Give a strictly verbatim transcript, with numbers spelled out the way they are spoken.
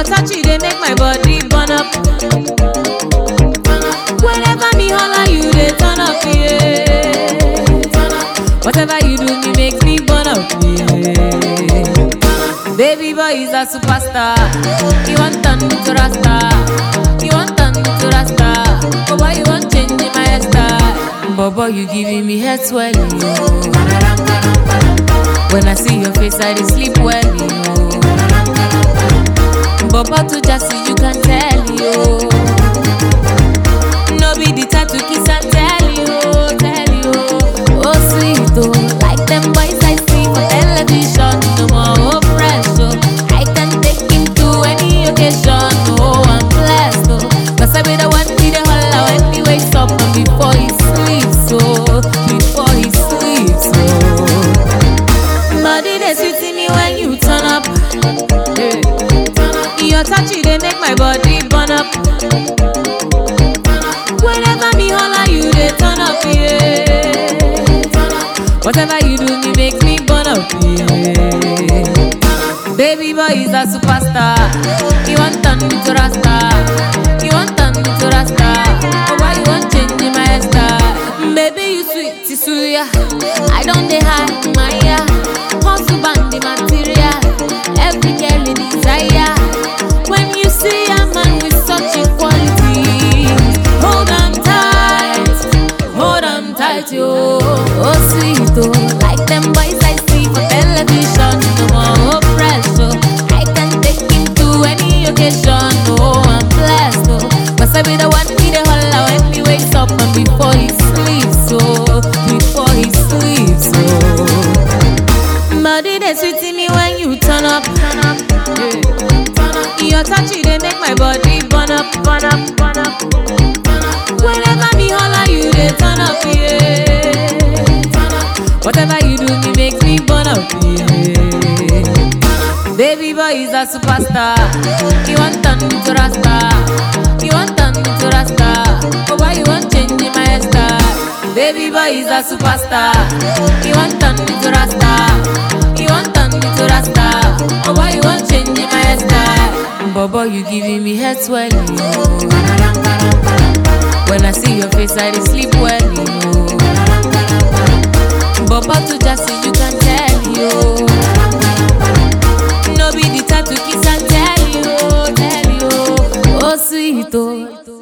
touch it, they make my body burn up. Whenever me holla, you they turn up, yeah. Whatever you do, me makes me burn up, yeah. Baby boy is a superstar. You want turn to Rasta. You want turn to Rasta. Oh boy, you want change my hairstyle. Bobo, you giving me head swelling, yo. When I see your face, I dey sleep well, yo. Bobo to just see you can tell, yo. No be the type to kiss and tell you, tell you. Oh sweet, oh, like them boys I see for television. No more oh pressure. I can take him to any occasion. Oh, I'm blessed, oh, cause I be the one he dey holla when he wakes up and before he sleeps, oh, before he sleeps, oh. Body they sweet in me when you turn up. Hey. Your touch it they make my body burn up. Whenever me holla, you they turn up, yeah. Whatever you do, me makes me burn up, yeah. Baby boy is a superstar. You want turn to Rasta. You want turn to Rasta. Oh, why you want change my hairstyle? Baby, you sweet, Tisuya. I don't dey hide my ya. Hustle band the material. Every girl in desire. When you see a man with such equality, hold on tight, hold on tight, yo. Oh sweet, oh, like them boys I see for television. No more oh pressure. I can take him to any occasion. Oh, I'm blessed, oh, cause I be the one he dey holla when he wakes up and before he sleeps, oh, before he sleeps, oh. Body they sweet in me when you turn up, turn up, yeah. Your touch it they make my body burn up, burn up, burn up. Whenever me holla, you they turn up, yeah. Whatever you do, me makes me burn up, yeah. Baby boy is a superstar. You want turn to Rasta. You want turn to Rasta. Oh, why you want change my hairstyle? Baby boy is a superstar. You want turn to Rasta. You want turn to Rasta. Oh, why you want change my hairstyle? Bobo, you giving me head swelling, yo. When I see your face, I dey sleep well, yo. Bobo to just see you can tell, yo. No be the type to kiss and tell you, tell you. Oh sweet, oh.